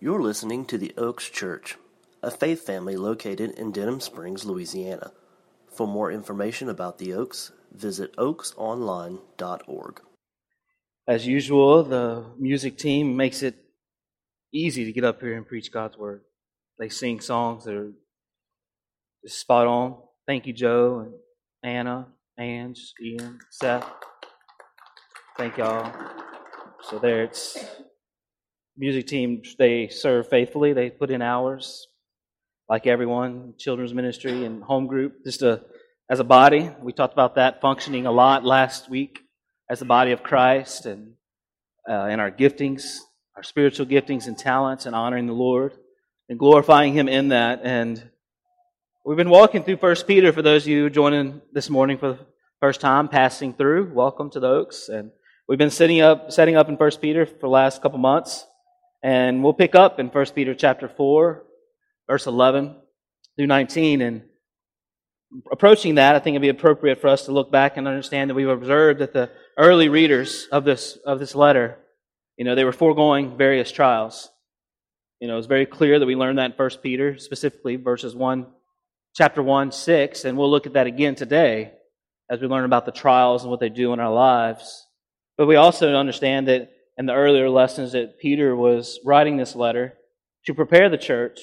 You're listening to the Oaks Church, a faith family located in Denham Springs, Louisiana. For more information about the Oaks, visit oaksonline.org. As usual, the music team makes it easy to get up here and preach God's Word. They sing songs that are just spot on. Thank you, Joe and Anna, Ange, Ian, Seth. Thank y'all. So there, it's music team. They serve faithfully. They put in hours, like everyone. Children's ministry and home group. As a body, we talked about that functioning a lot last week as the body of Christ, and in our giftings, our spiritual giftings and talents, and honoring the Lord and glorifying Him in that. And we've been walking through 1 Peter. For those of you joining this morning for the first time, passing through, welcome to the Oaks. And we've been setting up in 1 Peter for the last couple months, and we'll pick up in 1 Peter chapter 4, verse 11 through 19. And approaching that, I think it'd be appropriate for us to look back and understand that we've observed that the early readers of this letter, they were foregoing various trials. It's very clear that we learned that in 1 Peter, specifically chapter 1, 6, and we'll look at that again today as we learn about the trials and what they do in our lives. But we also understand that in the earlier lessons that Peter was writing this letter to prepare the church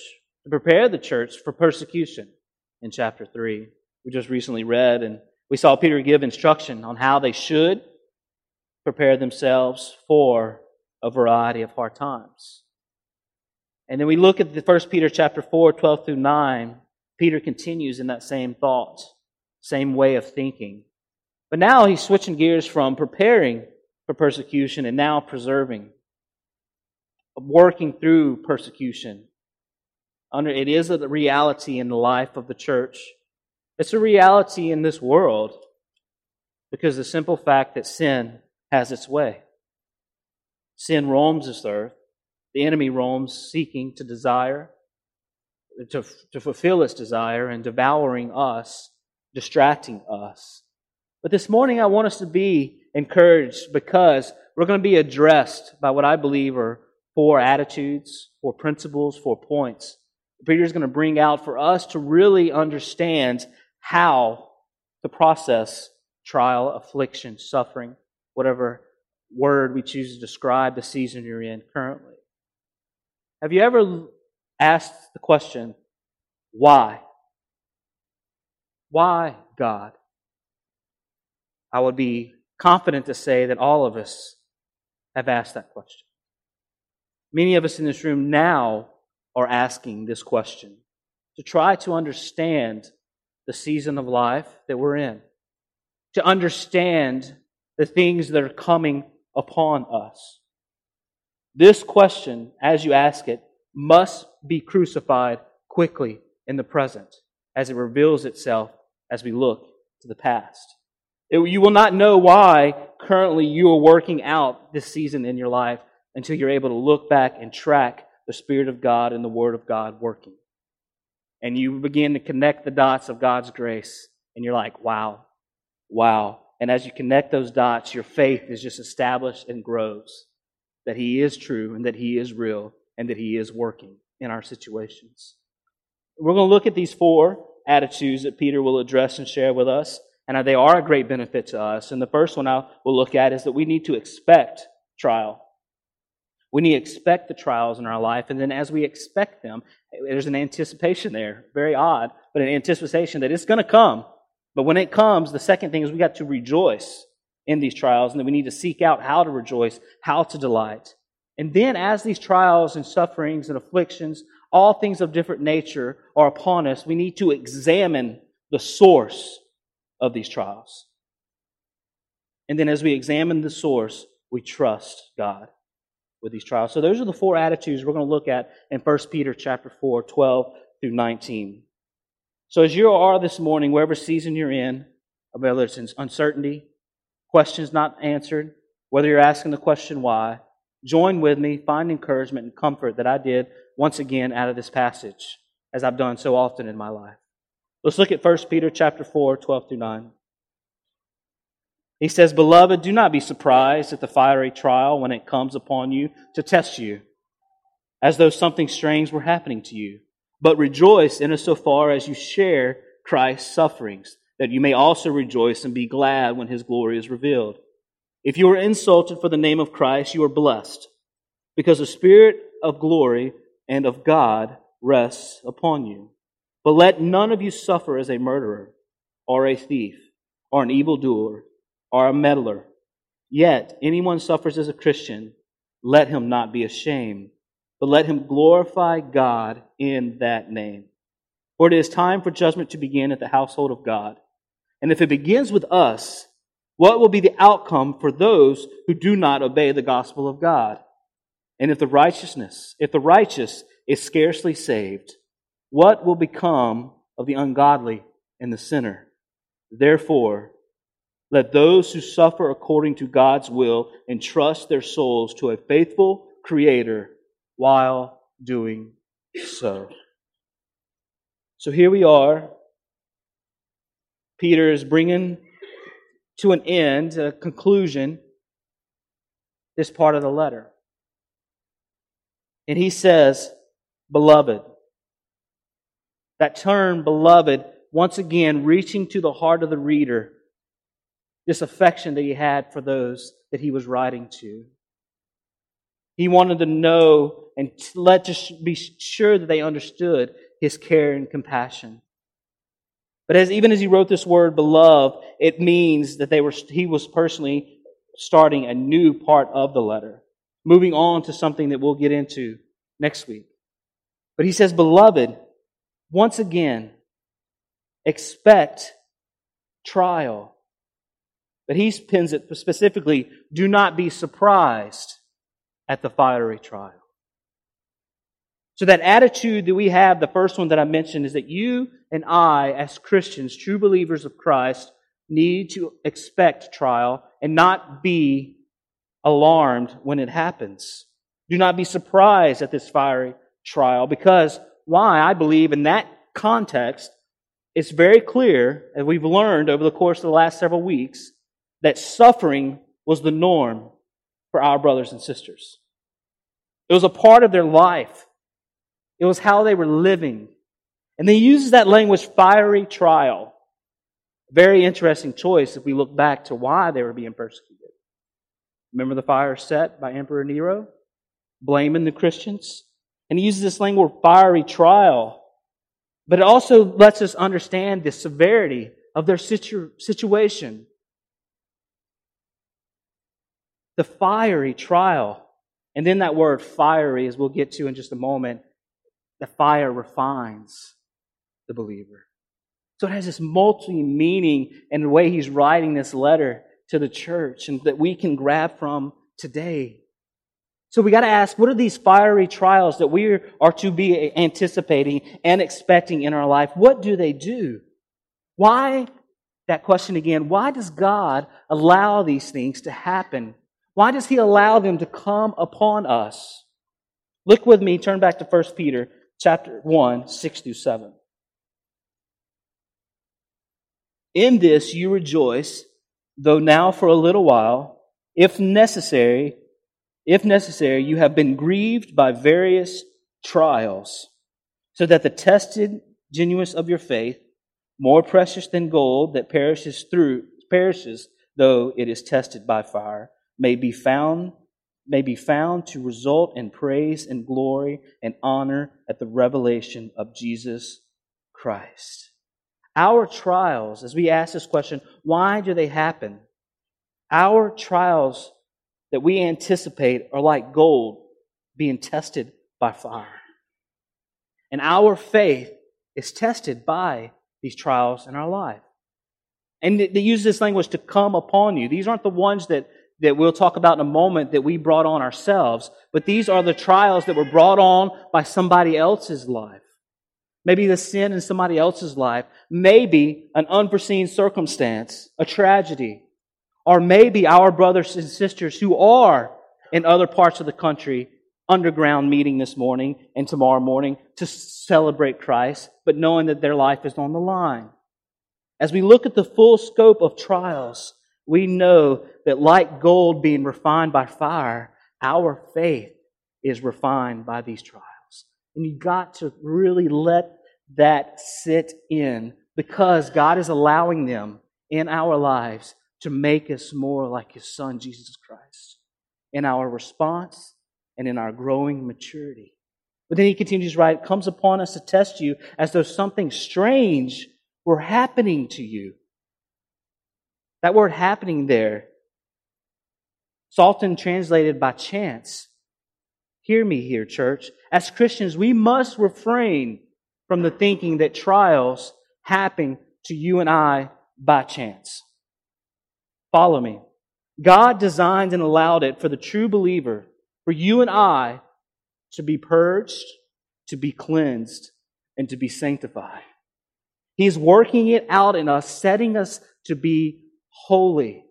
for persecution in chapter 3. We just recently read, and we saw Peter give instruction on how they should prepare themselves for a variety of hard times. And then we look at the 1 Peter chapter 4, 12 through 9. Peter continues in that same thought, same way of thinking. But now he's switching gears from preparing for persecution and now preserving, working through persecution. It is a reality in the life of the church. It's a reality in this world because the simple fact that sin has its way. Sin roams this earth. The enemy roams seeking to fulfill its desire and devouring us, distracting us. But this morning I want us to be encouraged because we're going to be addressed by what I believe are 4 attitudes, 4 principles, 4 points. Peter's going to bring out for us to really understand how to process trial, affliction, suffering, whatever word we choose to describe the season you're in currently. Have you ever asked the question, why? Why, God? I would be confident to say that all of us have asked that question. Many of us in this room now are asking this question to try to understand the season of life that we're in, to understand the things that are coming upon us. This question, as you ask it, must be crucified quickly in the present as it reveals itself as we look to the past. You will not know why currently you are working out this season in your life until you're able to look back and track the Spirit of God and the Word of God working. And you begin to connect the dots of God's grace, and you're like, wow. And as you connect those dots, your faith is just established and grows that He is true and that He is real and that He is working in our situations. We're going to look at these 4 attitudes that Peter will address and share with us, and they are a great benefit to us. And the first one we'll look at is that we need to expect trial. We need to expect the trials in our life, and then as we expect them, there's an anticipation there. Very odd, but an anticipation that it's going to come. But when it comes, the second thing is we got to rejoice in these trials, and then we need to seek out how to rejoice, how to delight. And then as these trials and sufferings and afflictions, all things of different nature are upon us, we need to examine the source of these trials. And then as we examine the source, we trust God with these trials. So those are the 4 attitudes we're going to look at in 1 Peter chapter 4, 12 through 19. So as you are this morning, wherever season you're in, whether it's in uncertainty, questions not answered, whether you're asking the question why, join with me, find encouragement and comfort that I did once again out of this passage, as I've done so often in my life. Let's look at 1 Peter chapter 4, 12 through 9. He says, "Beloved, do not be surprised at the fiery trial when it comes upon you to test you, as though something strange were happening to you, but rejoice insofar as you share Christ's sufferings, that you may also rejoice and be glad when His glory is revealed. If you are insulted for the name of Christ, you are blessed, because the Spirit of glory and of God rests upon you. But let none of you suffer as a murderer, or a thief, or an evildoer, or a meddler. Yet anyone suffers as a Christian, let him not be ashamed, but let him glorify God in that name. For it is time for judgment to begin at the household of God. And if it begins with us, what will be the outcome for those who do not obey the gospel of God? And if the righteous is scarcely saved, what will become of the ungodly and the sinner? Therefore, let those who suffer according to God's will entrust their souls to a faithful Creator while doing so. So here we are. Peter is bringing to an end, a conclusion, this part of the letter. And he says, beloved. That term, beloved, once again reaching to the heart of the reader, this affection that he had for those that he was writing to. He wanted to know and just be sure that they understood his care and compassion. But even as he wrote this word, beloved, it means that he was personally starting a new part of the letter, moving on to something that we'll get into next week. But he says, beloved, once again, expect trial. But he pins it specifically, do not be surprised at the fiery trial. So that attitude that we have, the first one that I mentioned, is that you and I, as Christians, true believers of Christ, need to expect trial and not be alarmed when it happens. Do not be surprised at this fiery trial, because why? I believe in that context, it's very clear, as we've learned over the course of the last several weeks, that suffering was the norm for our brothers and sisters. It was a part of their life. It was how they were living. And they uses that language, fiery trial. Very interesting choice if we look back to why they were being persecuted. Remember the fire set by Emperor Nero? Blaming the Christians. And he uses this language, fiery trial. But it also lets us understand the severity of their situation. The fiery trial. And then that word fiery, as we'll get to in just a moment, the fire refines the believer. So it has this multi-meaning in the way he's writing this letter to the church and that we can grab from today. So we got to ask, what are these fiery trials that we are to be anticipating and expecting in our life? What do they do? Why, that question again, why does God allow these things to happen? Why does He allow them to come upon us? Look with me, turn back to 1 Peter chapter 1, 6-7. In this you rejoice, though now for a little while, if necessary, you have been grieved by various trials, so that the tested genuineness of your faith, more precious than gold that perishes though it is tested by fire, may be found to result in praise and glory and honor at the revelation of Jesus Christ. Our trials, as we ask this question, why do they happen? Our trials that we anticipate are like gold being tested by fire. And our faith is tested by these trials in our life. And they use this language, to come upon you. These aren't the ones that we'll talk about in a moment that we brought on ourselves, but these are the trials that were brought on by somebody else's life. Maybe the sin in somebody else's life. Maybe an unforeseen circumstance, a tragedy. Or maybe our brothers and sisters who are in other parts of the country underground meeting this morning and tomorrow morning to celebrate Christ, but knowing that their life is on the line. As we look at the full scope of trials, we know that like gold being refined by fire, our faith is refined by these trials. And you got to really let that sit in, because God is allowing them in our lives to make us more like His Son, Jesus Christ, in our response and in our growing maturity. But then he continues, right, it comes upon us to test you as though something strange were happening to you. That word happening there, it's often translated by chance. Hear me here, church. As Christians, we must refrain from the thinking that trials happen to you and I by chance. Follow me. God designed and allowed it for the true believer, for you and I, to be purged, to be cleansed, and to be sanctified. He's working it out in us, setting us to be holy.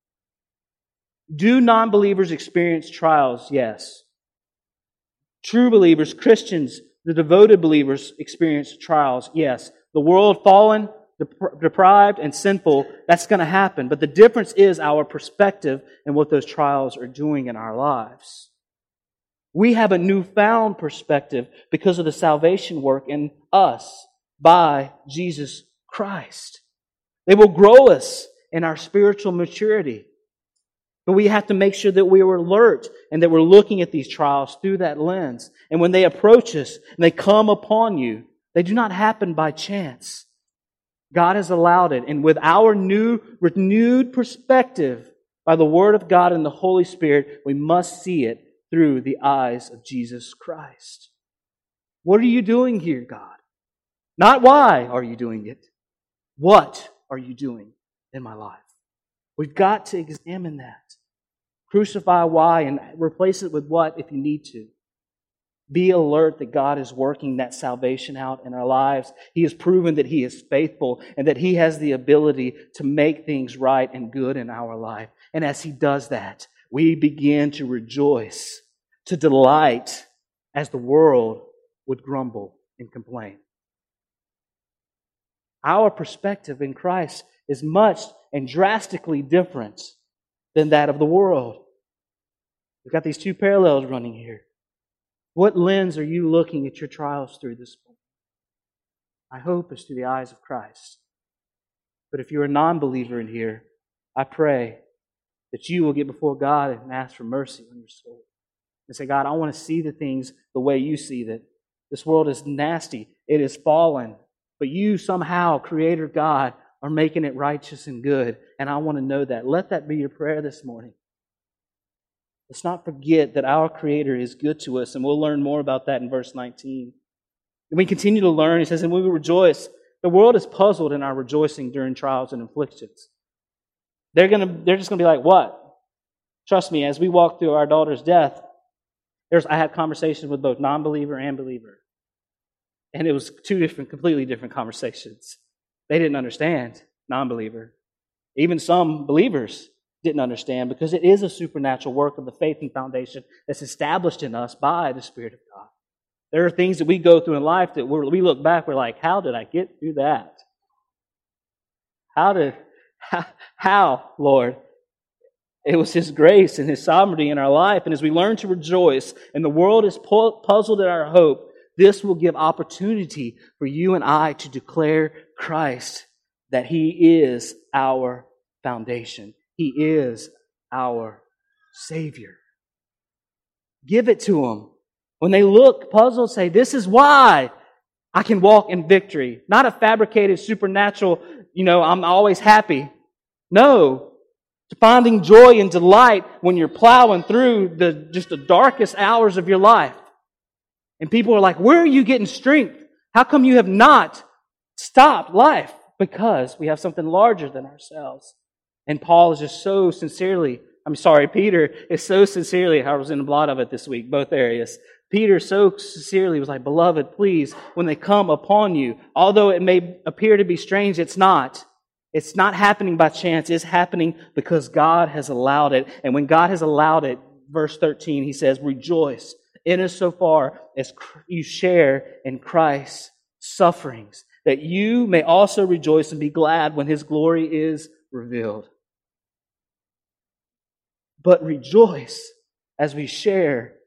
Do non-believers experience trials? Yes. True believers, Christians, the devoted believers experience trials? Yes. The world fallen, deprived, and sinful, that's going to happen. But the difference is our perspective and what those trials are doing in our lives. We have a newfound perspective because of the salvation work in us by Jesus Christ. They will grow us in our spiritual maturity. But we have to make sure that we are alert and that we're looking at these trials through that lens. And when they approach us and they come upon you, they do not happen by chance. God has allowed it. And with our new, renewed perspective by the Word of God and the Holy Spirit, we must see it through the eyes of Jesus Christ. What are you doing here, God? Not why are you doing it. What are you doing in my life? We've got to examine that. Crucify why and replace it with what if you need to. Be alert that God is working that salvation out in our lives. He has proven that He is faithful and that He has the ability to make things right and good in our life. And as He does that, we begin to rejoice, to delight, as the world would grumble and complain. Our perspective in Christ is much and drastically different than that of the world. We've got these two parallels running here. What lens are you looking at your trials through this morning? I hope it's through the eyes of Christ. But if you're a non-believer in here, I pray that you will get before God and ask for mercy on your soul. And say, God, I want to see the things the way you see them. This world is nasty. It is fallen. But you somehow, Creator God, are making it righteous and good. And I want to know that. Let that be your prayer this morning. Let's not forget that our Creator is good to us. And we'll learn more about that in verse 19. And we continue to learn. He says, and we will rejoice. The world is puzzled in our rejoicing during trials and afflictions. They're just going to be like, what? Trust me, as we walk through our daughter's death, I had conversations with both non-believer and believer. And it was two completely different conversations. They didn't understand, non-believer. Even some believers didn't understand, because it is a supernatural work of the faith and foundation that's established in us by the Spirit of God. There are things that we go through in life that we look back, we're like, how did I get through that? How, Lord? It was His grace and His sovereignty in our life. And as we learn to rejoice and the world is puzzled at our hope, this will give opportunity for you and I to declare Christ, that He is our foundation. He is our Savior. Give it to them. When they look puzzled, say, this is why I can walk in victory. Not a fabricated, supernatural, I'm always happy. No. Finding joy and delight when you're plowing through the darkest hours of your life. And people are like, where are you getting strength? How come you have not stopped life? Because we have something larger than ourselves. And Paul is just so sincerely, Peter is so sincerely, I was in a lot of it this week, both areas. Peter so sincerely was like, beloved, please, when they come upon you, although it may appear to be strange, it's not. It's not happening by chance. It's happening because God has allowed it. And when God has allowed it, verse 13, he says, rejoice in us so far as you share in Christ's sufferings, that you may also rejoice and be glad when His glory is revealed. But rejoice as we share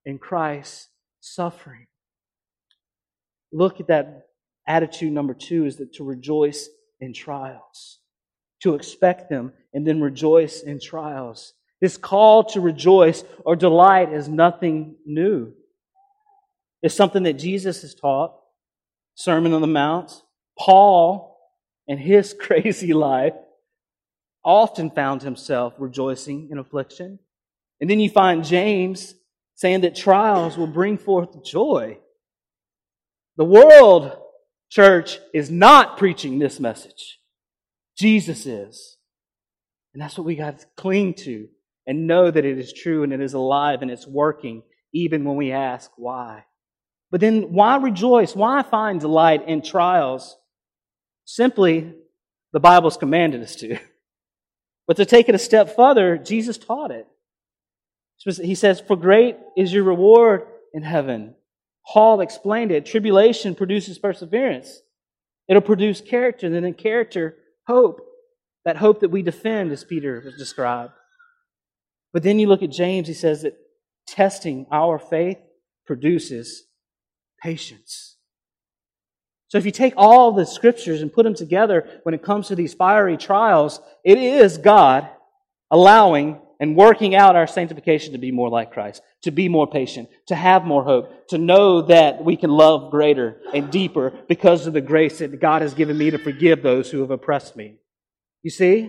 in Christ's suffering. Look at that attitude number 2, is that to rejoice in trials. To expect them and then rejoice in trials. This call to rejoice or delight is nothing new. It's something that Jesus has taught. Sermon on the Mount. Paul, in his crazy life, often found himself rejoicing in affliction. And then you find James saying that trials will bring forth joy. The world, church, is not preaching this message. Jesus is. And that's what we got to cling to and know that it is true and it is alive and it's working even when we ask why. But then why rejoice? Why find delight in trials? Simply, the Bible's commanded us to. But to take it a step further, Jesus taught it. He says, "For great is your reward in heaven." Paul explained it. Tribulation produces perseverance. It'll produce character, and then in character, hope. That hope that we defend, as Peter has described. But then you look at James, he says that testing our faith produces patience. So if you take all the scriptures and put them together when it comes to these fiery trials, it is God allowing and working out our sanctification to be more like Christ, to be more patient, to have more hope, to know that we can love greater and deeper because of the grace that God has given me to forgive those who have oppressed me. You see?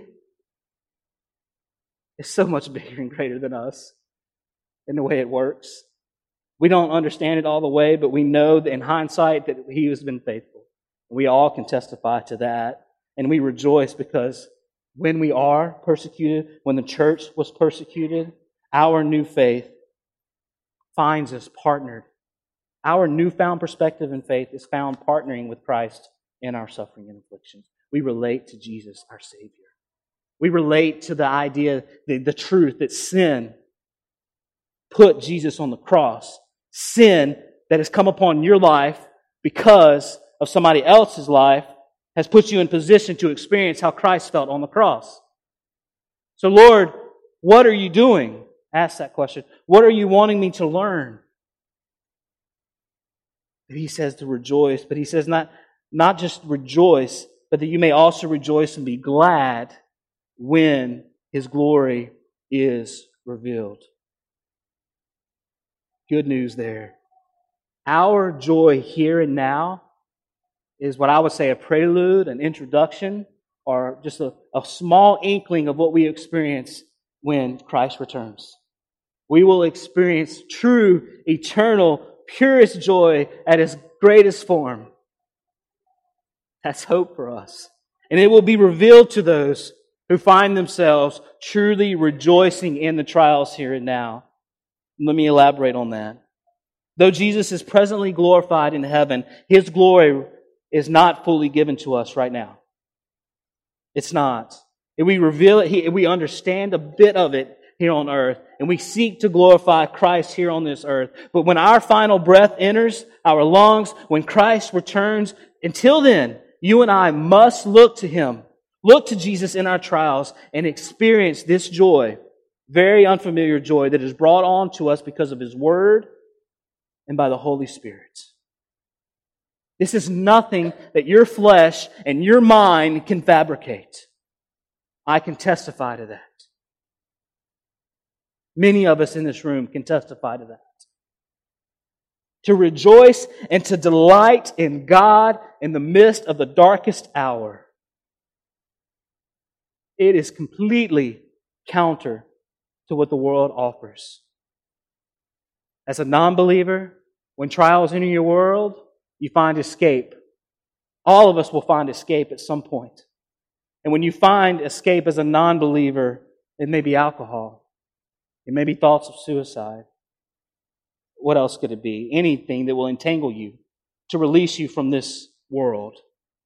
It's so much bigger and greater than us in the way it works. We don't understand it all the way, but we know that in hindsight that He has been faithful. We all can testify to that. And we rejoice because when we are persecuted, when the church was persecuted, our new faith finds us partnered. Our newfound perspective in faith is found partnering with Christ in our suffering and afflictions. We relate to Jesus, our Savior. We relate to the idea, the truth that sin put Jesus on the cross. Sin that has come upon your life because of somebody else's life has put you in position to experience how Christ felt on the cross. So, Lord, what are you doing? Ask that question. What are you wanting me to learn? He says to rejoice, but He says not just rejoice, but that you may also rejoice and be glad when His glory is revealed. Good news there. Our joy here and now is what I would say a prelude, an introduction, or just a small inkling of what we experience when Christ returns. We will experience true, eternal, purest joy at His greatest form. That's hope for us. And it will be revealed to those who find themselves truly rejoicing in the trials here and now. Let me elaborate on that. Though Jesus is presently glorified in heaven, His glory is not fully given to us right now. It's not. If we reveal it, we understand a bit of it here on earth, and we seek to glorify Christ here on this earth. But when our final breath enters our lungs, when Christ returns, until then, you and I must look to Him, look to Jesus in our trials, and experience this joy, very unfamiliar joy that is brought on to us because of His Word and by the Holy Spirit. This is nothing that your flesh and your mind can fabricate. I can testify to that. Many of us in this room can testify to that. To rejoice and to delight in God in the midst of the darkest hour. It is completely counter to what the world offers. As a non-believer, when trials enter your world, you find escape. All of us will find escape at some point. And when you find escape as a non-believer, it may be alcohol. It may be thoughts of suicide. What else could it be? Anything that will entangle you to release you from this world.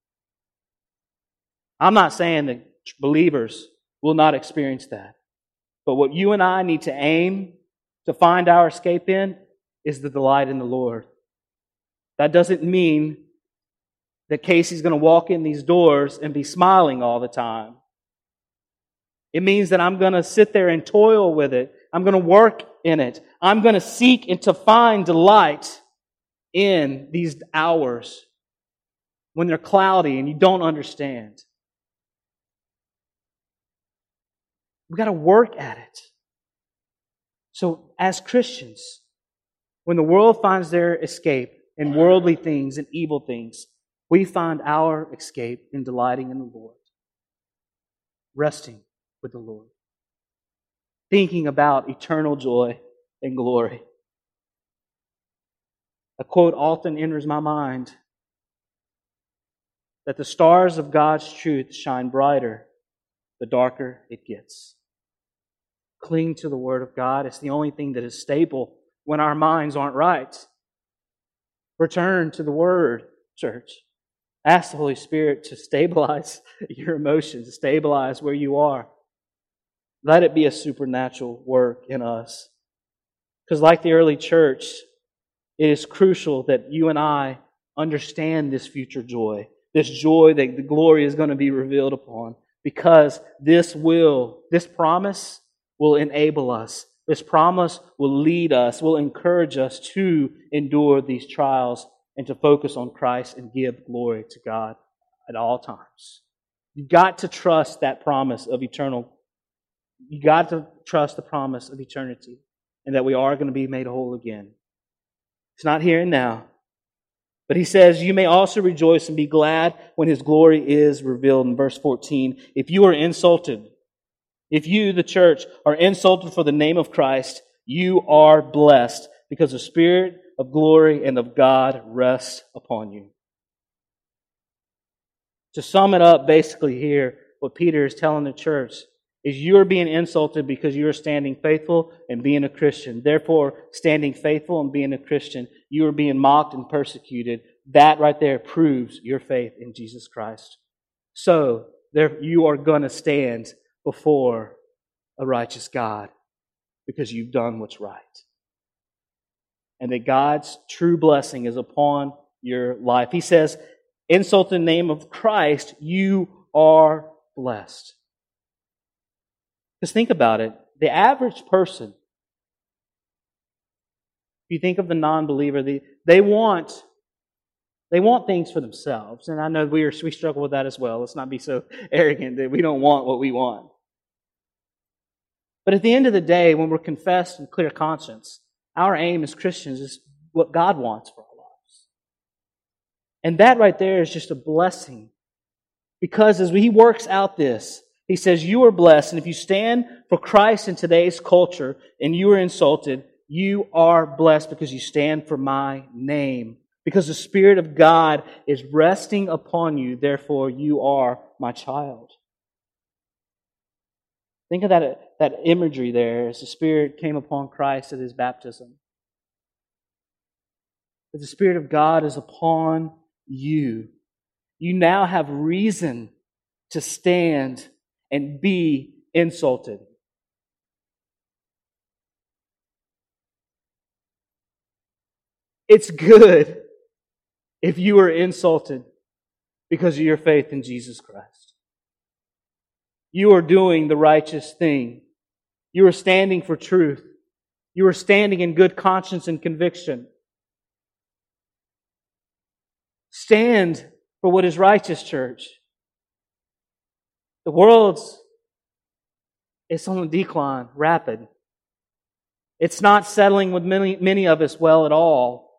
I'm not saying that believers will not experience that. But what you and I need to aim to find our escape in is the delight in the Lord. That doesn't mean that Casey's going to walk in these doors and be smiling all the time. It means that I'm going to sit there and toil with it I'm going to work in it. I'm going to seek and to find delight in these hours when they're cloudy and you don't understand. We've got to work at it. So as Christians, when the world finds their escape in worldly things and evil things, we find our escape in delighting in the Lord, resting with the Lord, thinking about eternal joy and glory. A quote often enters my mind that the stars of God's truth shine brighter the darker it gets. Cling to the Word of God. It's the only thing that is stable when our minds aren't right. Return to the Word, church. Ask the Holy Spirit to stabilize your emotions, to stabilize where you are. Let it be a supernatural work in us. Because like the early church, it is crucial that you and I understand this future joy, this joy that the glory is going to be revealed upon, because this promise will enable us. This promise will lead us, will encourage us to endure these trials and to focus on Christ and give glory to God at all times. You've got to trust that promise of eternal. You've got to trust the promise of eternity and that we are going to be made whole again. It's not here and now. But he says, you may also rejoice and be glad when His glory is revealed. In verse 14, if you are insulted, if you, the church, are insulted for the name of Christ, you are blessed because the Spirit of glory and of God rests upon you. To sum it up basically here, what Peter is telling the church is you are being insulted because you are standing faithful and being a Christian. Therefore, standing faithful and being a Christian, you are being mocked and persecuted. That right there proves your faith in Jesus Christ. So, there you are going to stand before a righteous God because you've done what's right. And that God's true blessing is upon your life. He says, insult in the name of Christ, you are blessed. Because think about it. The average person, if you think of the non-believer, they want things for themselves. And I know we struggle with that as well. Let's not be so arrogant that we don't want what we want. But at the end of the day, when we're confessed and clear conscience, our aim as Christians is what God wants for our lives. And that right there is just a blessing. Because as He works out this, He says, you are blessed. And if you stand for Christ in today's culture and you are insulted, you are blessed because you stand for my name. Because the Spirit of God is resting upon you. Therefore, you are my child. Think of that imagery there as the Spirit came upon Christ at His baptism. That the Spirit of God is upon you. You now have reason to stand and be insulted. It's good if you are insulted because of your faith in Jesus Christ. You are doing the righteous thing. You are standing for truth. You are standing in good conscience and conviction. Stand for what is righteous, church. The world's it's on the decline, rapid. It's not settling with many of us well at all.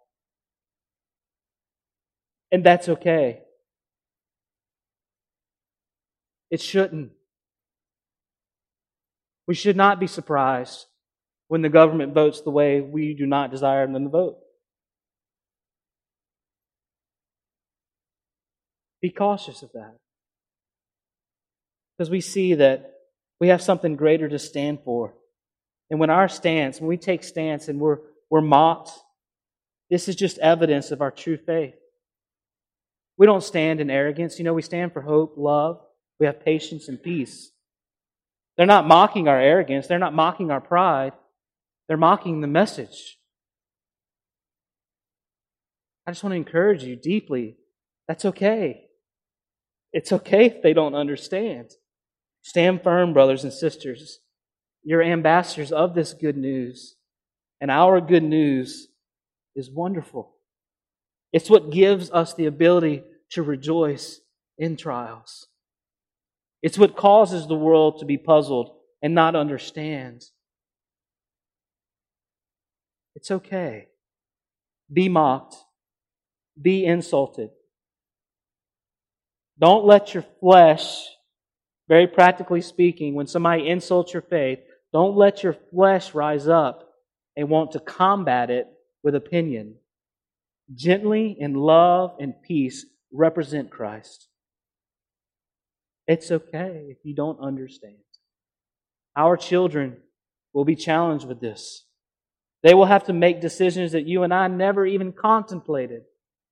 And that's okay. It shouldn't. We should not be surprised when the government votes the way we do not desire them to vote. Be cautious of that. Because we see that we have something greater to stand for. And when we take stance and we're mocked, this is just evidence of our true faith. We don't stand in arrogance. We stand for hope, love. We have patience and peace. They're not mocking our arrogance. They're not mocking our pride. They're mocking the message. I just want to encourage you deeply. That's okay. It's okay if they don't understand. Stand firm, brothers and sisters. You're ambassadors of this good news. And our good news is wonderful. It's what gives us the ability to rejoice in trials. It's what causes the world to be puzzled and not understand. It's okay. Be mocked. Be insulted. Don't let your flesh, very practically speaking, when somebody insults your faith, don't let your flesh rise up and want to combat it with opinion. Gently, in love and peace, represent Christ. It's okay if you don't understand. Our children will be challenged with this. They will have to make decisions that you and I never even contemplated.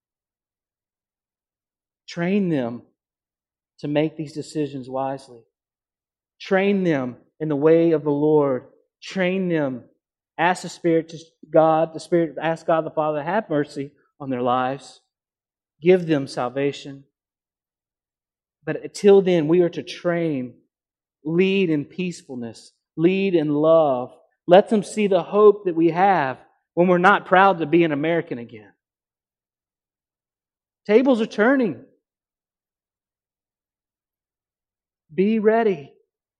Train them to make these decisions wisely. Train them in the way of the Lord. Train them. Ask the Spirit ask God the Father to have mercy on their lives. Give them salvation. But until then, we are to train, lead in peacefulness, lead in love. Let them see the hope that we have when we're not proud to be an American again. Tables are turning. Be ready.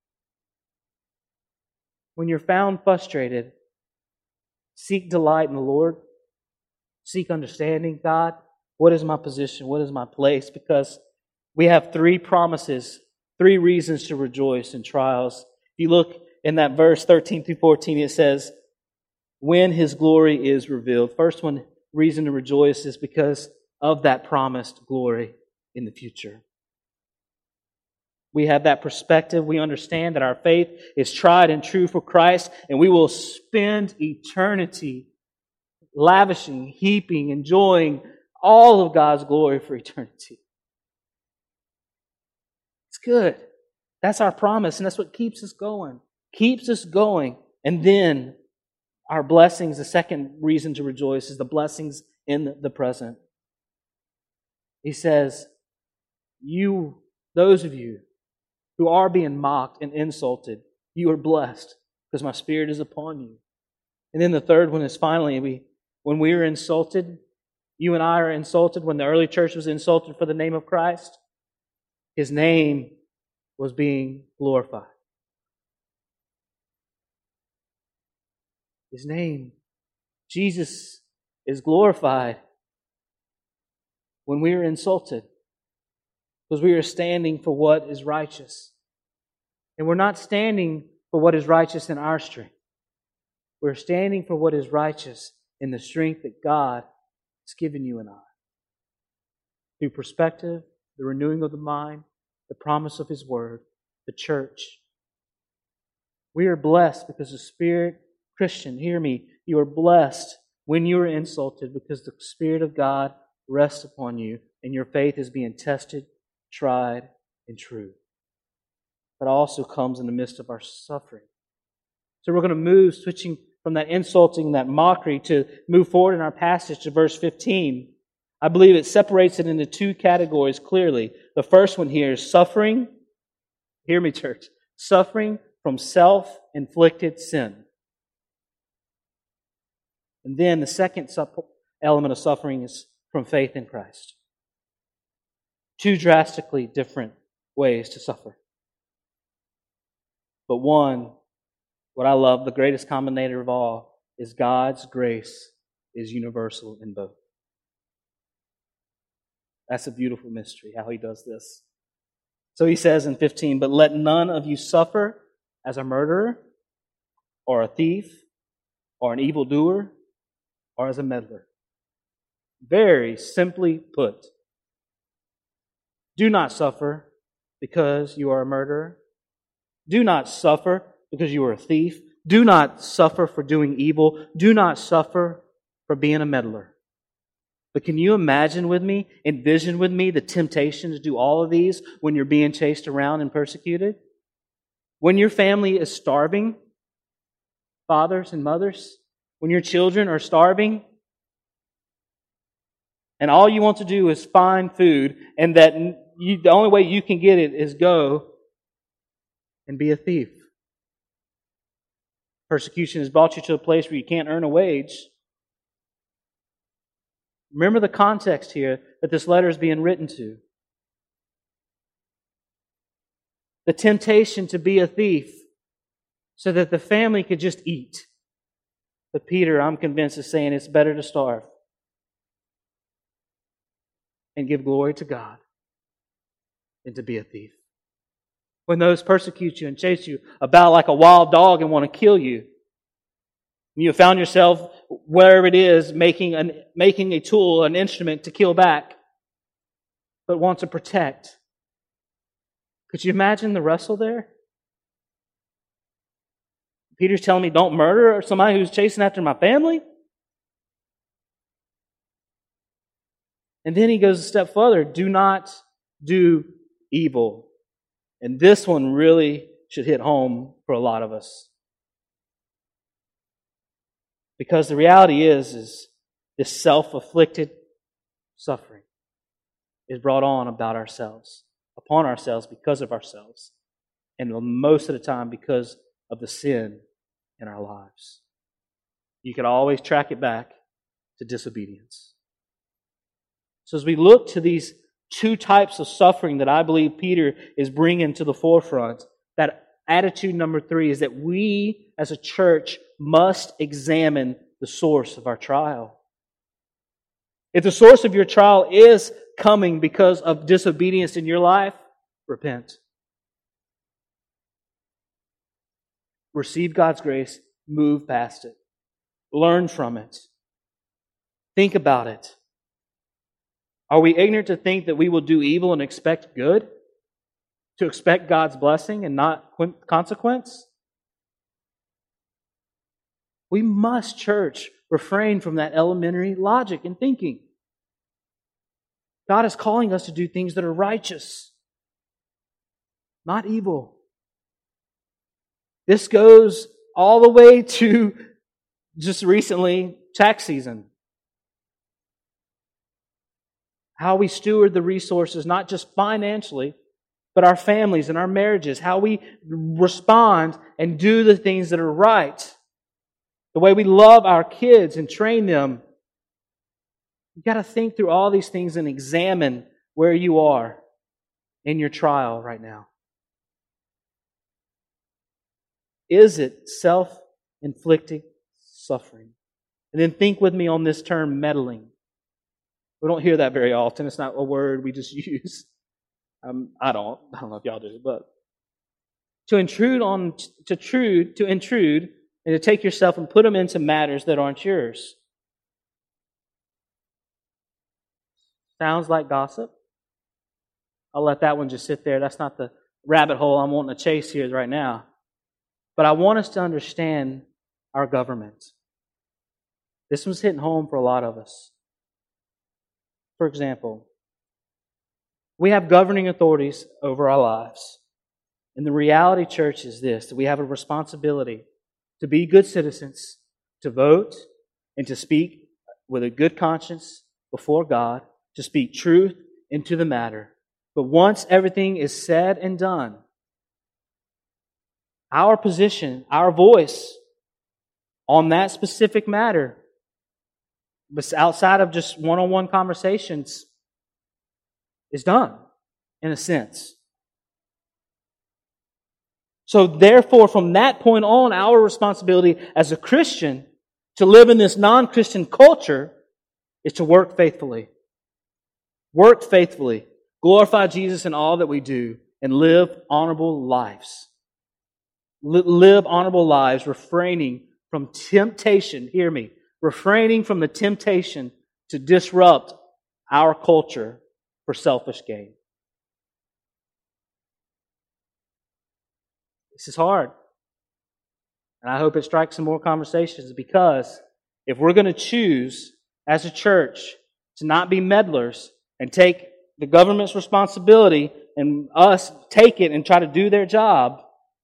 When you're found frustrated, seek delight in the Lord. Seek understanding. God, what is my position? What is my place? Because we have 3 promises, 3 reasons to rejoice in trials. If you look in that verse 13 through 14, it says, when His glory is revealed. First one reason to rejoice is because of that promised glory in the future. We have that perspective. We understand that our faith is tried and true for Christ, and we will spend eternity lavishing, heaping, enjoying all of God's glory for eternity. It's good. That's our promise, and that's what keeps us going. Keeps us going. And then our blessings, the second reason to rejoice is the blessings in the present. He says, those of you who are being mocked and insulted, you are blessed because my Spirit is upon you. And then the third one is finally, when we are insulted, you and I are insulted, when the early church was insulted for the name of Christ, His name was being glorified. His name, Jesus, is glorified when we are insulted because we are standing for what is righteous. And we're not standing for what is righteous in our strength. We're standing for what is righteous in the strength that God has given you and I. Through perspective, the renewing of the mind, the promise of His Word, the church. We are blessed because the Spirit, Christian, hear me, you are blessed when you are insulted because the Spirit of God rests upon you and your faith is being tested, tried, and true. That also comes in the midst of our suffering. So we're going to move, switching from that insulting, that mockery, to move forward in our passage to verse 15. I believe it separates it into 2 categories clearly. The first one here is suffering. Hear me, church. Suffering from self-inflicted sin. And then the second element of suffering is from faith in Christ. 2 drastically different ways to suffer. But one, what I love, the greatest combinator of all, is God's grace is universal in both. That's a beautiful mystery, how He does this. So He says in 15, but let none of you suffer as a murderer, or a thief, or an evildoer, or as a meddler. Very simply put, do not suffer because you are a murderer. Do not suffer because you are a thief. Do not suffer for doing evil. Do not suffer for being a meddler. But can you imagine with me, envision with me the temptation to do all of these when you're being chased around and persecuted? When your family is starving, fathers and mothers, when your children are starving, and all you want to do is find food, and that the only way you can get it is go and be a thief. Persecution has brought you to a place where you can't earn a wage. Remember the context here that this letter is being written to. The temptation to be a thief so that the family could just eat. But Peter, I'm convinced, is saying it's better to starve and give glory to God than to be a thief. When those persecute you and chase you about like a wild dog and want to kill you, you have found yourself wherever it is making a tool, an instrument to kill back, but want to protect. Could you imagine the wrestle there? Peter's telling me don't murder somebody who's chasing after my family? And then he goes a step further. Do not do evil. And this one really should hit home for a lot of us. Because the reality is this self-afflicted suffering is brought on upon ourselves because of ourselves. And most of the time because of the sin in our lives. You can always track it back to disobedience. So as we look to these two types of suffering that I believe Peter is bringing to the forefront, that attitude number 3 is that we as a church must examine the source of our trial. If the source of your trial is coming because of disobedience in your life, repent. Receive God's grace, move past it. Learn from it. Think about it. Are we ignorant to think that we will do evil and expect good? To expect God's blessing and not consequence? We must, church, refrain from that elementary logic and thinking. God is calling us to do things that are righteous, not evil. This goes all the way to just recently tax season. How we steward the resources, not just financially, but our families and our marriages. How we respond and do the things that are right. The way we love our kids and train them. You've got to think through all these things and examine where you are in your trial right now. Is it self-inflicted suffering? And then think with me on this term, meddling. We don't hear that very often. It's not a word we just use. I don't know if y'all do, but to intrude and to take yourself and put them into matters that aren't yours. Sounds like gossip. I'll let that one just sit there. That's not the rabbit hole I'm wanting to chase here right now. But I want us to understand our government. This one's hitting home for a lot of us. For example, we have governing authorities over our lives. And the reality, church, is this, that we have a responsibility to be good citizens, to vote, and to speak with a good conscience before God, to speak truth into the matter. But once everything is said and done, our position, our voice on that specific matter, outside of just one-on-one conversations, is done, in a sense. So therefore, from that point on, our responsibility as a Christian to live in this non-Christian culture is to work faithfully. Work faithfully. Glorify Jesus in all that we do and live honorable lives. Live honorable lives, refraining from temptation, hear me, refraining from the temptation to disrupt our culture for selfish gain. This is hard. And I hope it strikes some more conversations, because if we're going to choose as a church to not be meddlers and take the government's responsibility and us take it and try to do their job,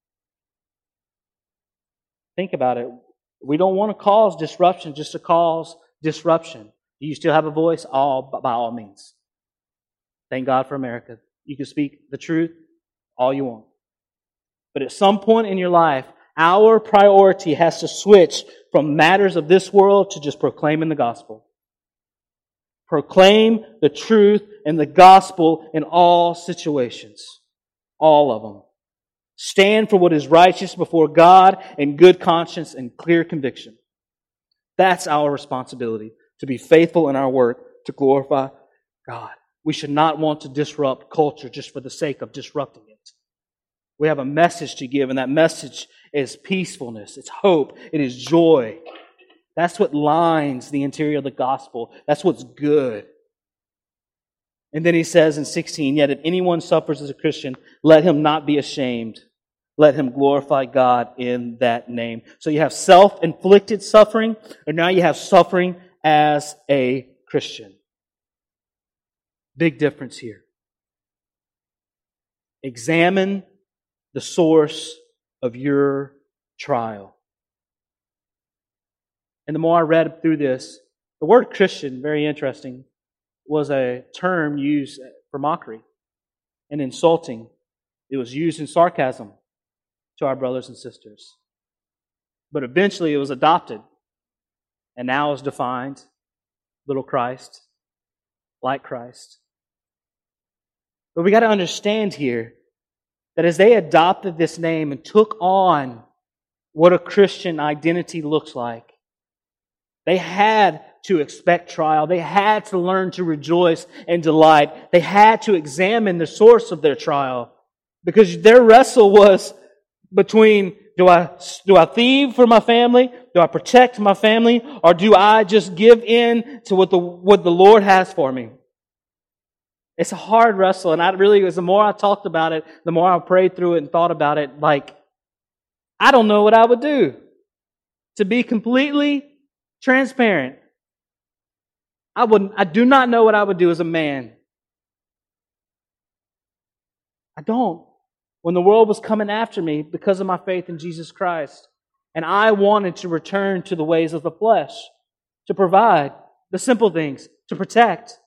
think about it. We don't want to cause disruption just to cause disruption. Do you still have a voice? By all means. Thank God for America. You can speak the truth all you want. But at some point in your life, Our priority has to switch from matters of this world to just proclaiming the gospel. Proclaim the truth and the gospel in all situations. All of them. Stand for what is righteous before God in good conscience and clear conviction. That's our responsibility, to be faithful in our work to glorify God. We should not want to disrupt culture just for the sake of disrupting it. We have a message to give, and that message is peacefulness, it's hope, it is joy. That's what lines the interior of the gospel. That's what's good. And then he says in 16, yet if anyone suffers as a Christian, let him not be ashamed. Let him glorify God in that name. So you have self-inflicted suffering, and now you have suffering as a Christian. Big difference here. Examine the source of your trial. And the more I read through this, the word Christian, very interesting, was a term used for mockery and insulting. It was used in sarcasm to our brothers and sisters. But eventually it was adopted and now is defined little Christ, like Christ. But we got to understand here that as they adopted this name and took on what a Christian identity looks like, they had to expect trial. They had to learn to rejoice and delight. They had to examine the source of their trial, because their wrestle was between, do I thieve for my family? Do I protect my family? Or do I just give in to what the Lord has for me? It's a hard wrestle, and the more I talked about it, the more I prayed through it and thought about it, I don't know what I would do. To be completely transparent, I do not know what I would do as a man. I don't. When the world was coming after me because of my faith in Jesus Christ, and I wanted to return to the ways of the flesh, to provide the simple things, to protect.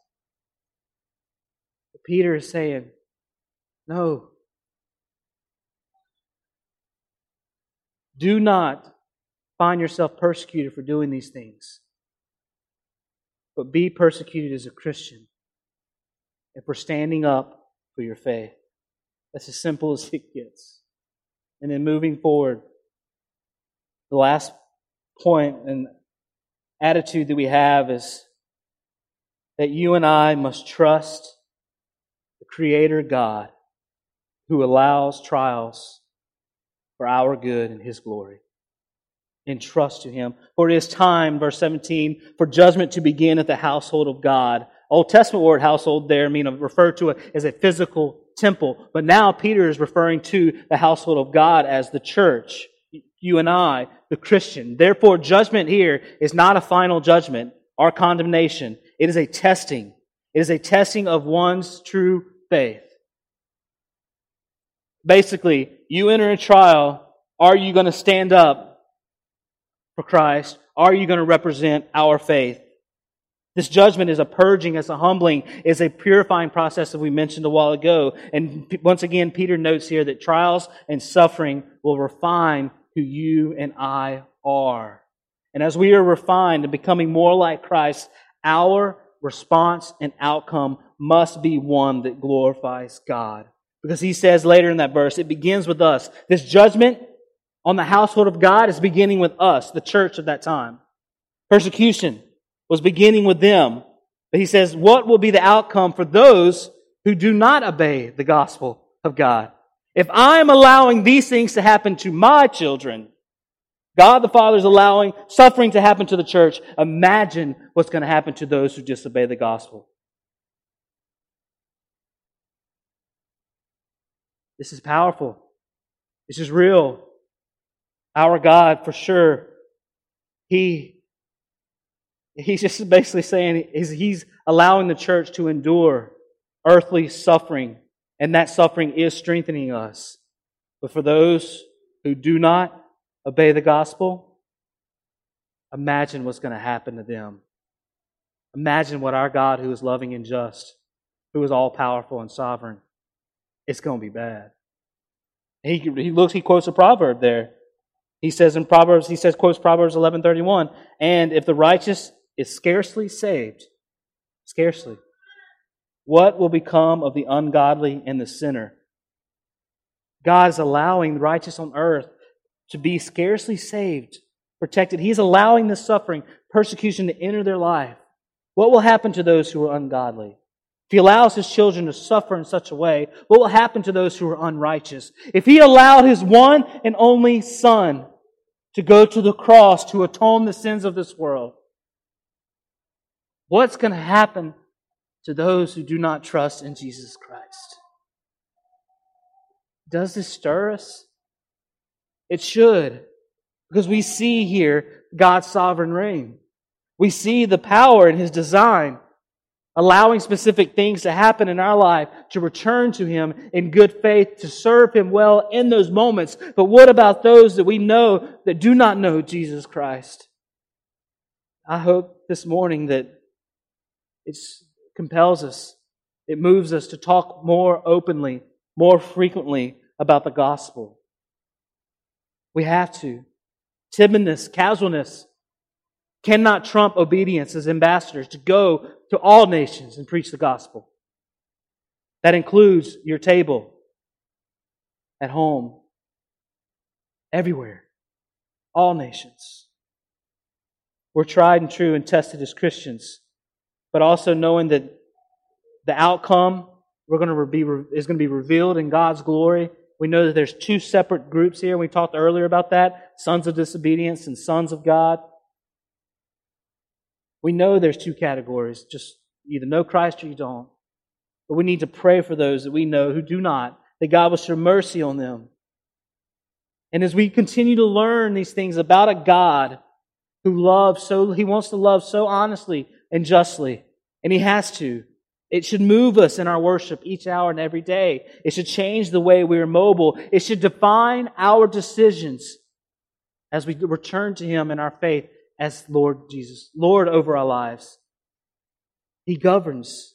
But Peter is saying, no. Do not find yourself persecuted for doing these things, but be persecuted as a Christian and for standing up for your faith. That's as simple as it gets. And then moving forward, the last point and attitude that we have is that you and I must trust the Creator God who allows trials for our good and His glory. And trust to Him. For it is time, verse 17, for judgment to begin at the household of God. Old Testament word household there referred to as a physical temple. But now Peter is referring to the household of God as the church. You and I, the Christian. Therefore, judgment here is not a final judgment or condemnation. It is a testing. It is a testing of one's true faith. Basically, you enter a trial. Are you going to stand up for Christ? Are you going to represent our faith? This judgment is a purging, it's a humbling, it's a purifying process that we mentioned a while ago. And once again, Peter notes here that trials and suffering will refine who you and I are. And as we are refined and becoming more like Christ, our response and outcome must be one that glorifies God. Because he says later in that verse, it begins with us. This judgment on the household of God is beginning with us, the church of that time. Persecution was beginning with them. But he says, what will be the outcome for those who do not obey the gospel of God? If I'm allowing these things to happen to my children, God the Father is allowing suffering to happen to the church, imagine what's going to happen to those who disobey the gospel. This is powerful. This is real. Our God, for sure, He's just basically saying He's allowing the church to endure earthly suffering, and that suffering is strengthening us. But for those who do not obey the gospel, imagine what's going to happen to them. Imagine what our God, who is loving and just, who is all-powerful and sovereign, it's going to be bad. He quotes a proverb there. He says in Proverbs, quotes Proverbs 11:31, and if the righteous is scarcely saved, scarcely, what will become of the ungodly and the sinner? God is allowing the righteous on earth to be scarcely saved, protected. He's allowing the suffering, persecution to enter their life. What will happen to those who are ungodly? If He allows His children to suffer in such a way, what will happen to those who are unrighteous? If He allowed His one and only Son to go to the cross to atone the sins of this world, what's going to happen to those who do not trust in Jesus Christ? Does this stir us? It should, because we see here God's sovereign reign. We see the power in His design, allowing specific things to happen in our life to return to Him in good faith, to serve Him well in those moments. But what about those that we know that do not know Jesus Christ? I hope this morning that it compels us, it moves us to talk more openly, more frequently about the gospel. We have to. Timidness, casualness cannot trump obedience as ambassadors to go to all nations and preach the gospel. That includes your table, at home, everywhere, all nations. We're tried and true and tested as Christians, but also knowing that the outcome is going to be revealed in God's glory. We know that there's two separate groups here. We talked earlier about that, sons of disobedience and sons of God. We know there's two categories, just either know Christ or you don't. But we need to pray for those that we know who do not, that God will show mercy on them. And as we continue to learn these things about a God who He wants to love so honestly and justly, and He has to, it should move us in our worship each hour and every day. It should change the way we are mobile. It should define our decisions as we return to Him in our faith as Lord Jesus, Lord over our lives. He governs.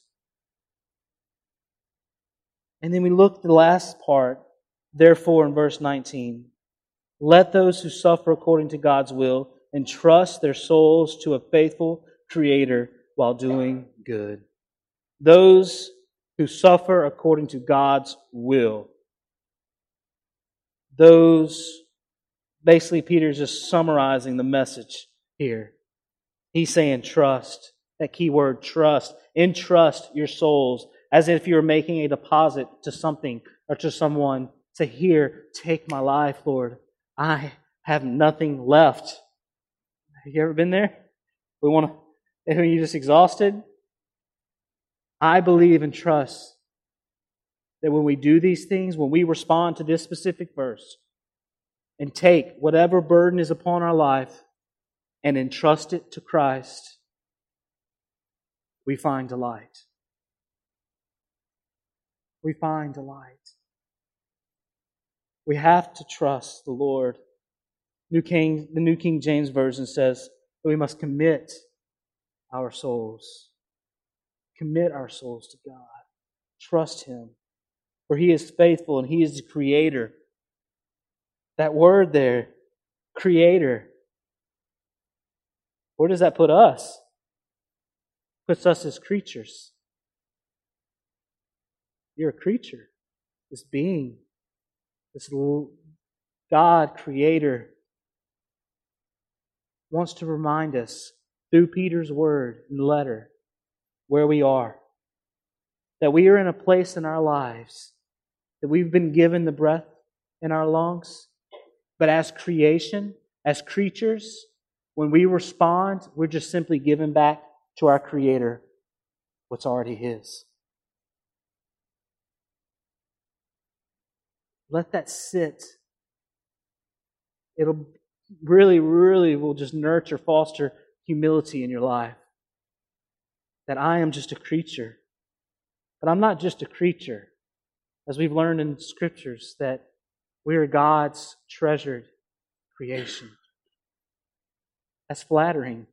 And then we look at the last part, therefore, in verse 19. Let those who suffer according to God's will entrust their souls to a faithful Creator while doing good. Those who suffer according to God's will. Basically, Peter's just summarizing the message here. He's saying trust. That key word, trust. Entrust your souls as if you were making a deposit to something or to someone. Say, here, take my life, Lord. I have nothing left. Have you ever been there? When you're just exhausted? I believe and trust that when we do these things, when we respond to this specific verse and take whatever burden is upon our life and entrust it to Christ, we find delight. We find delight. We have to trust the Lord. The New King James Version says that we must commit our souls. Commit our souls to God. Trust Him. For He is faithful and He is the Creator. That word there, Creator, where does that put us? Puts us as creatures. You're a creature. This being, this God, Creator, wants to remind us through Peter's word and letter where we are. That we are in a place in our lives that we've been given the breath in our lungs. But as creation, as creatures, when we respond, we're just simply giving back to our Creator what's already His. Let that sit. It'll really, really will just nurture, foster humility in your life. That I am just a creature. But I'm not just a creature. As we've learned in Scriptures, that we are God's treasured creation. That's flattering.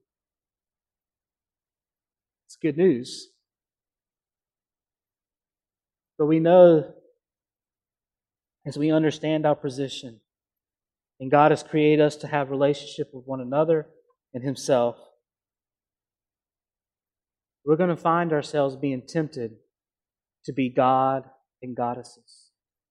It's good news. But we know, as we understand our position and God has created us to have relationship with one another and Himself, we're going to find ourselves being tempted to be God and goddesses.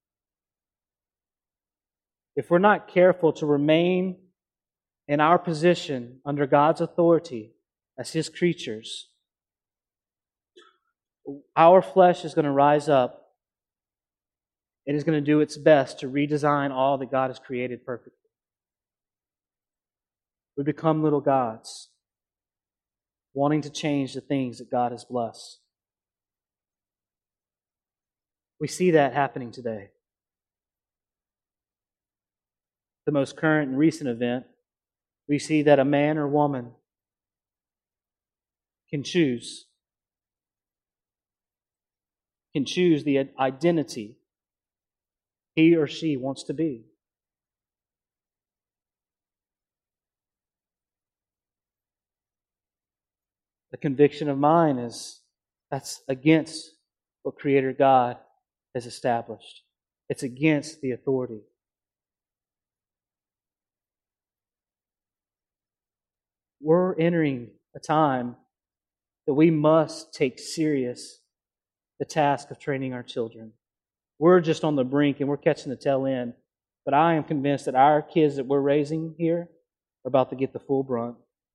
If we're not careful to remain in our position under God's authority as His creatures, our flesh is going to rise up and is going to do its best to redesign all that God has created perfectly. We become little gods, wanting to change the things that God has blessed. We see that happening today. The most current and recent event, we see that a man or woman can choose the identity he or she wants to be. The conviction of mine is that's against what Creator God has established. It's against the authority. We're entering a time that we must take serious the task of training our children. We're just on the brink and we're catching the tail end. But I am convinced that our kids that we're raising here are about to get the full brunt.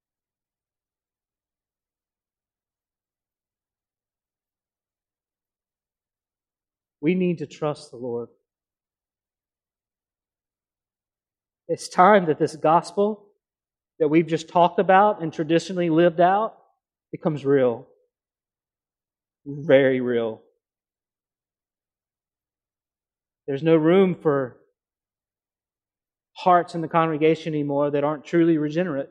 We need to trust the Lord. It's time that this gospel that we've just talked about and traditionally lived out becomes real. Very real. There's no room for hearts in the congregation anymore that aren't truly regenerate.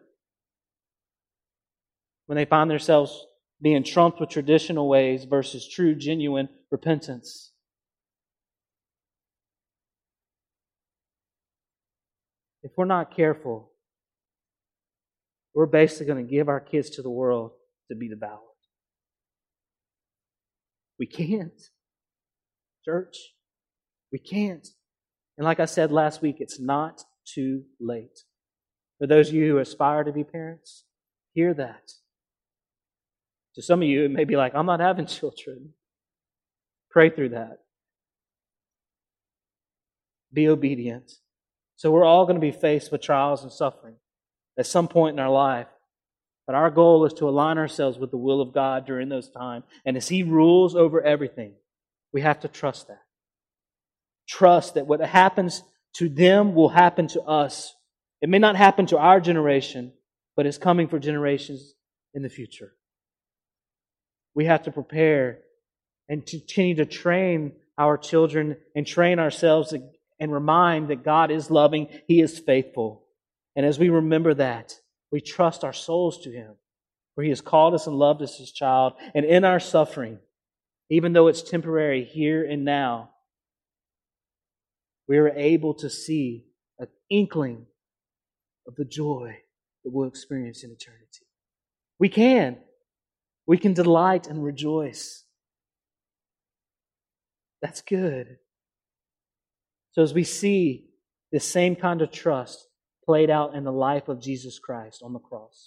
When they find themselves being trumped with traditional ways versus true, genuine repentance. If we're not careful, we're basically going to give our kids to the world to be devoured. We can't. Church, we can't. And like I said last week, it's not too late. For those of you who aspire to be parents, hear that. To some of you, it may be like, I'm not having children. Pray through that. Be obedient. So we're all going to be faced with trials and suffering at some point in our life. But our goal is to align ourselves with the will of God during those times. And as He rules over everything, we have to trust that. Trust that what happens to them will happen to us. It may not happen to our generation, but it's coming for generations in the future. We have to prepare and continue to train our children and train ourselves and remind that God is loving, He is faithful. And as we remember that, we trust our souls to Him, for He has called us and loved us as child. And in our suffering, even though it's temporary here and now, we are able to see an inkling of the joy that we'll experience in eternity. We can. We can delight and rejoice. That's good. So as we see this same kind of trust played out in the life of Jesus Christ on the cross.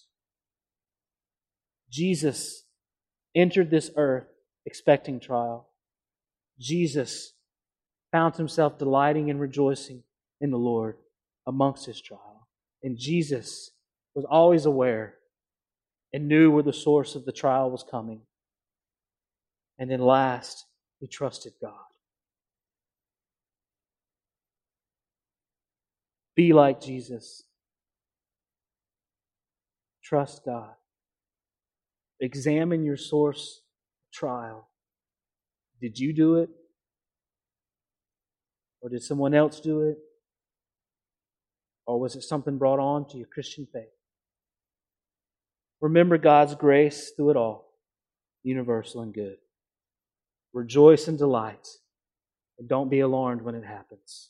Jesus entered this earth expecting trial. Jesus found Himself delighting and rejoicing in the Lord amongst His trial. And Jesus was always aware and knew where the source of the trial was coming. And then last, He trusted God. Be like Jesus. Trust God. Examine your source of trial. Did you do it? Or did someone else do it? Or was it something brought on to your Christian faith? Remember God's grace through it all, universal and good. Rejoice and delight, and don't be alarmed when it happens.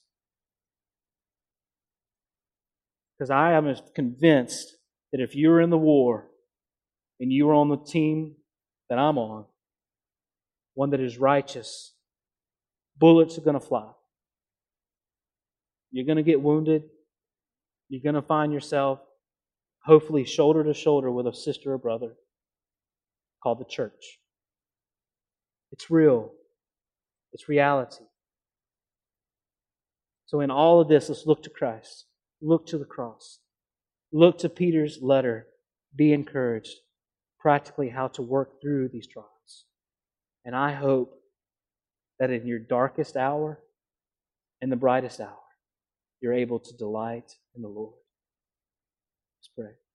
Because I am convinced that if you were in the war and you were on the team that I'm on, one that is righteous, bullets are going to fly. You're going to get wounded. You're going to find yourself hopefully shoulder to shoulder with a sister or brother called the church. It's real. It's reality. So in all of this, let's look to Christ. Look to the cross. Look to Peter's letter. Be encouraged. Practically how to work through these trials. And I hope that in your darkest hour and the brightest hour, you're able to delight in the Lord. Let's pray.